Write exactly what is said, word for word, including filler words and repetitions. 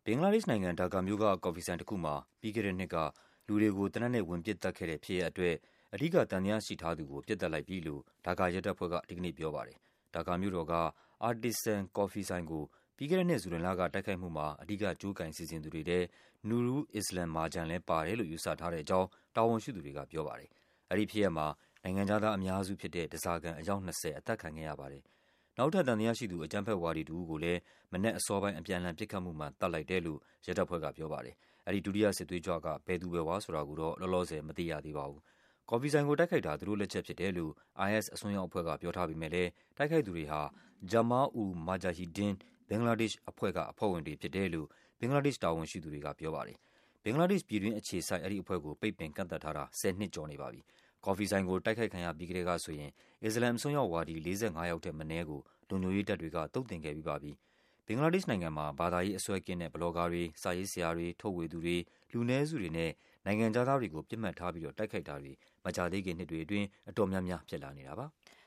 ဘင်္ဂလားဒေ့ရှ်နိုင်ငံ၊ ဒါကာမြို့က ကော်ဖီဆိုင်တခုမှာ ပြီးခဲ့တဲ့နှစ်က လူတွေကို သေနတ်နဲ့ ဝင်ပစ်သတ်ခဲ့တဲ့ဖြစ်ရပ်အတွက် အဓိကသံသယရှိထားသူကို ပစ်သတ်လိုက်ပြီလို့ ဒါကာရဲတပ်ဖွဲ့က ဒီကနေ့ပြောပါတယ်။ ဒါကာမြို့တော်က Artisan ကော်ဖီဆိုင်ကို ပြီးခဲ့တဲ့နှစ် ဇူလိုင်လက တိုက်ခိုက်မှုမှာ အဓိက ကြိုးကိုင်စီစဉ်သူတွေထဲ Nurul Islam Marjan လည်းပါတယ်လို့ ယူဆထားတဲ့အကြောင်း တာဝန်ရှိသူတွေကပြောပါတယ်။ အဲဒီဖြစ်ရပ်မှာ နိုင်ငံခြားသားအများစုဖြစ်တဲ့ ဓားစာခံ အယောက် ၂၀ အသတ်ခံခဲ့ရပါတယ်။ နောက်ထပ် သံသယရှိသူ အကြမ်းဖက်ဝါဒီတဦးကိုလည်း မနက်အစောပိုင်း အပြန်အလှန်ပစ်ခတ်မှုမှာ သတ်လိုက်တယ်လို့ ရဲတပ်ဖွဲ့ကပြောပါတယ်။ အဲဒီ ဒုတိယစစ်သွေးကြွက ဘယ်သူဘယ်ဝါဆိုတာကိုတော့ လောလောဆယ် မသိရသေးပါဘူး။ ကော်ဖီဆိုင်ကို တိုက်ခိုက်တာ သူတို့လက်ချက်ဖြစ်တယ်လို့ အိုင်အက်စ် အစွန်းရောက်အဖွဲ့က ပြောထားပေမယ့်လည်း တိုက်ခိုက်သူတွေဟာ Jama-ul-Mujahideen ဘင်္ဂလားဒေ့ရှ်အဖွဲ့က အဖွဲ့ဝင်တွေဖြစ်တယ်လို့ ဘင်္ဂလားဒေ့ရှ် တာဝန်ရှိသူတွေကပြောပါတယ်။ ဘင်္ဂလားဒေ့ရှ်ပြည်တွင်းအခြေစိုက် အဲဒီအဖွဲ့ကို ပိတ်ပင်ကန့်သတ်ထားတာ ဆယ်နှစ်ကျော်နေပါပြီ။ ကော်ဖီဆိုင်ကို တိုက်ခိုက်ခံရပြီးကတည်းကဆိုရင် အစ္စလာမ်အစွန်းရောက်ဝါဒီ ၄၅ ယောက်ထက်မနည်းကို လုံခြုံရေးတပ်တွေက သုတ်သင်ခဲ့ပြီးပါပြီ။ ဘင်္ဂလားဒေ့ရှ်နိုင်ငံမှာ ဘာသာရေးအစွဲကင်းတဲ့ ဘလော့ဂါတွေ၊ စာရေးဆရာတွေ၊ ထုတ်ဝေသူတွေ၊ လူနည်းစုတွေနဲ့ နိုင်ငံခြားသားတွေကို ပစ်မှတ်ထားပြီးတော့ တိုက်ခိုက်တာတွေ မကြာသေးခင်နှစ်တွေအတွင်း အတော်များများ ဖြစ်လာနေတာပါ။